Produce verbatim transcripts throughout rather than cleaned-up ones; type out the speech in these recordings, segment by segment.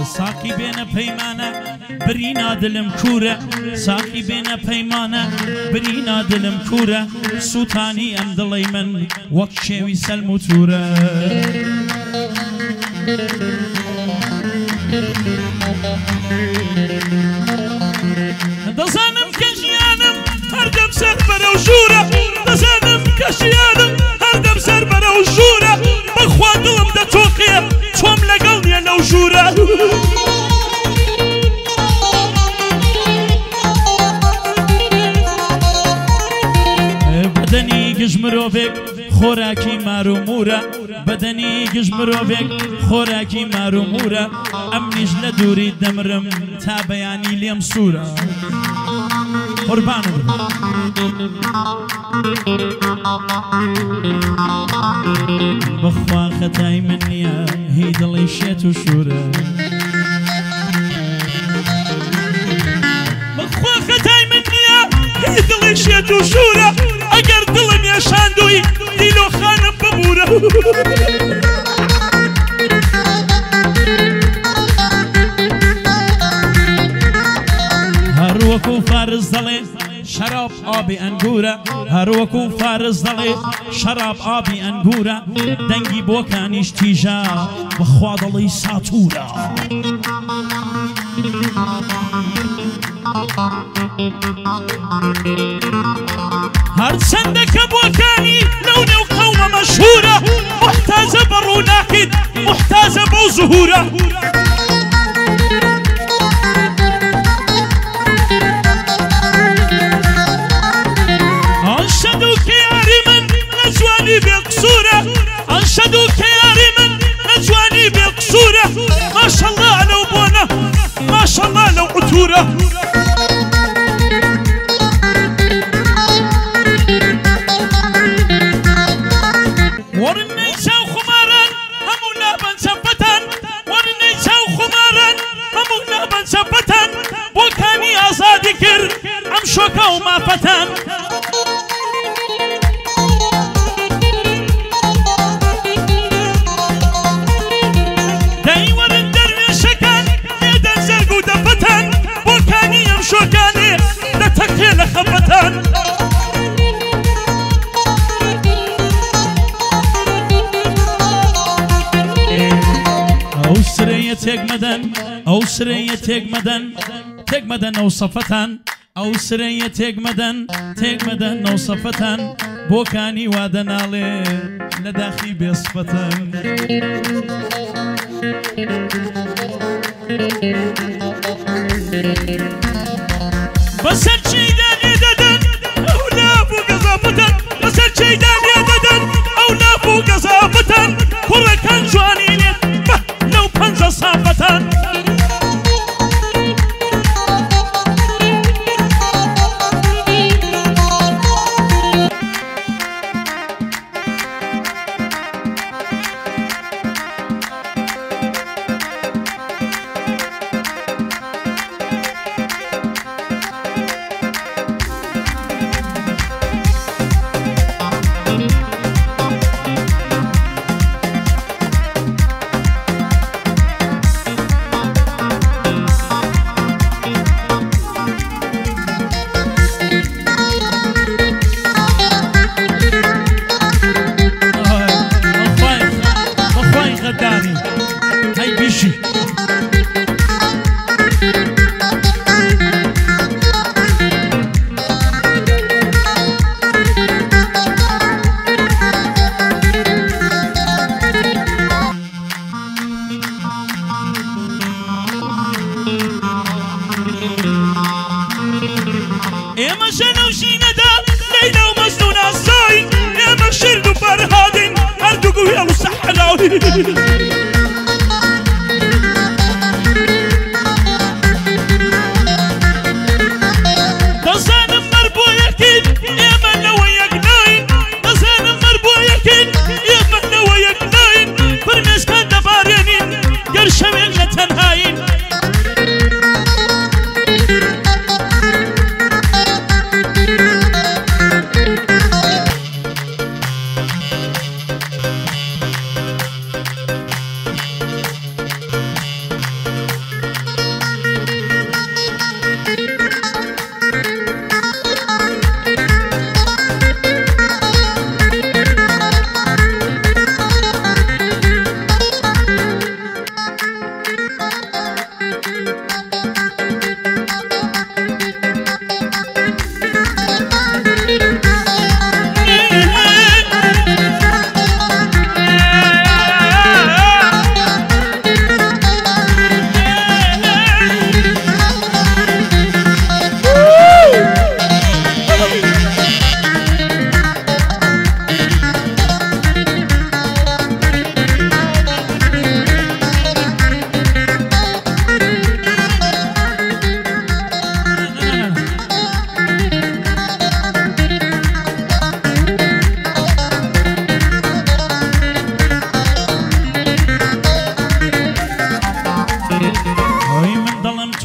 ساقی بێنە پەیمانە برینا دلم کوورە ساقی بێنە پەیمانە برینا دلم کوورە سووتانی ئەم دڵی من وەک شێوی سەلم و تورە دەزانم کە ژیانم هەردەم سەر بەرەو ژوورە دەزانم کە ژیانم هەردەم سەر بەرەو ژوورە بەخوا دڵم دەتۆقێ چۆم لەگەڵ نیە لەو ژوورە بەدەنی گژ مرۆڤێک خۆراکی مار و مورە بەدەنی گژ مرۆڤێک خۆراکی مار و مورە ئەمنیش لە دووری دەمرم تا بەیانی لێم سوورە قوربانم بەخوا خەتای من نییە هی دڵی شێت و شوورە بەخوا خەتای من نییە هی دڵی شێت و شوورە ئەگەر دڵم یێشاندووی دیلۆخانم ببوورە هەروەکو فارز دەڵێ شەراب ئابی ئەنگورە هەروەکو فارز دەڵێ شەراب ئابی ئەنگورە دەنگی بۆکانیش تیژە بەخوا دەڵی ساتوورە هەرچەندە کە بۆکانی لەو نێو قەومە مەشهورە محتاجە بە ڕووناکیت محتاجە بەو زهورە ئەنشەدوو کە یاری من لە جوانی بێقسوورە ئەنشەدوو کە یاری من لە جوانی بێقسوورە ماشەڵڵا لەو بۆنە ماشەڵڵا لەو قوتورە وەرنەی چاو خماران هەموو لابەن چەپەتان وەرنەی چاو خماران هەموو لابەن چەپەتان بۆکانی ئازادی کرد ئەم شۆکە و مافەتان دەیوەرن دەروێشەکان لێدەن زەرگ و دەفەتان بۆکانی ئەم شۆکانێ دەتەقێ لە خەفەتان ئەو سرەیە تێک مەدەن ئەو سرەیە تێک مەدەن تێک مەدەن ئەو سەفەتان ئەو سرەیە تێک مەدەن تێک مەدەن ئەو سەفەتان بۆکانی وا دەناڵێ لە داخی بێسفەتان بەسەر چیدا لێ دەدەن ئەو لاف و گەزافەتان بەسەر چیدا لێ دەدەن ئەو لاف و گەزافەتان کوڕەکان جوانی لێت بە لەو پەنجە سافەتان ئێمە ژەنە و ژینەدا لەیلا و مەجنون ئاساین ئێمە شرد و فەرهادین هەردوو گوێڵ و سەحراوین دەزانم مەر بۆ یەکین ئێمە لەوە یەک ناین دەزانم مەر بۆ یەکین ئێمە لەوە یەک ناین فرمێسکان دەبارێنین گەر شەوێک لە تەنهاین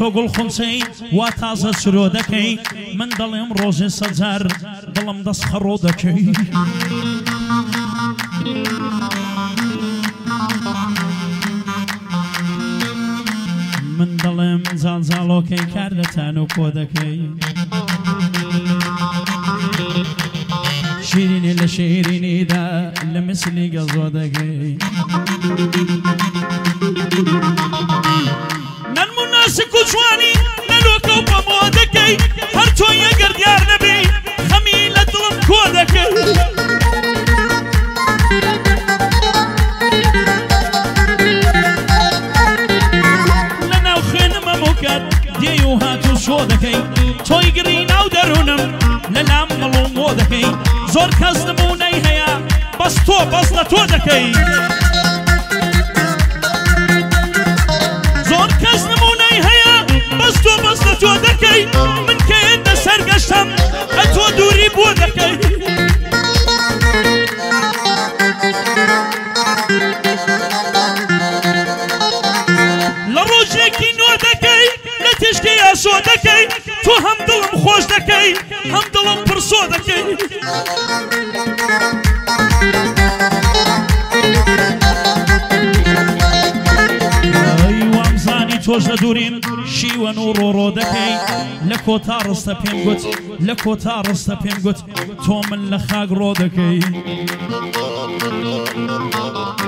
تۆ گوڵ خونچەی وا تازە چرۆ دەکەی من دەڵێم ڕۆژێ سەجار دڵم دەست خەڕۆ دەکەی من دەڵێم جانجاڵۆکەی کار دەتان و کۆ دەکەی شیرینی لە شیرینیدا لە مثلی گەزۆ دەکەی نەنموناسک و جوانی لەلۆکە و بەمۆ دەکەی هەر تۆ یەگەر دیار نەبی خەمی لە دڵم کۆ دەکەی لەناو خوێنم ئەمۆکات دێی و هات و شۆ دەکەی تۆی گری ناو دەروونم لەلام مەڵ و مۆ دەکەی زۆر کەس نمونەی هەیە بەس تۆ بەس لە تۆ دەکەی زۆر کەس نمونەی هەیە بەس تۆ بەس لە تۆ دەکەی من کە هێندە سەرگەشتم ئە تۆ دووری بۆ دەکەی لە ڕۆژێکی نۆ دەکەی لە تشکی ئاسۆ دەکەی تۆ هەم دڵم خۆش دەکەی هەم دڵم پرسۆ دەکەی وامزانی تۆش لە دووریم شیوەن و ڕۆڕۆ دەکەی لە کۆتا ڕستە پێم گوت لە کۆتا ڕستە پێم گوت تۆ من لە خاک ڕۆ دەکەی